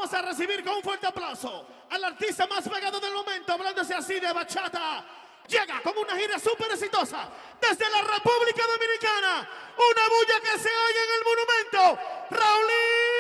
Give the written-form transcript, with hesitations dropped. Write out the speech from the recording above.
Vamos a recibir con un fuerte aplauso al artista más pegado del momento, hablándose así de bachata. Llega con una gira súper exitosa desde la República Dominicana. Una bulla que se oye en el monumento. Raulín.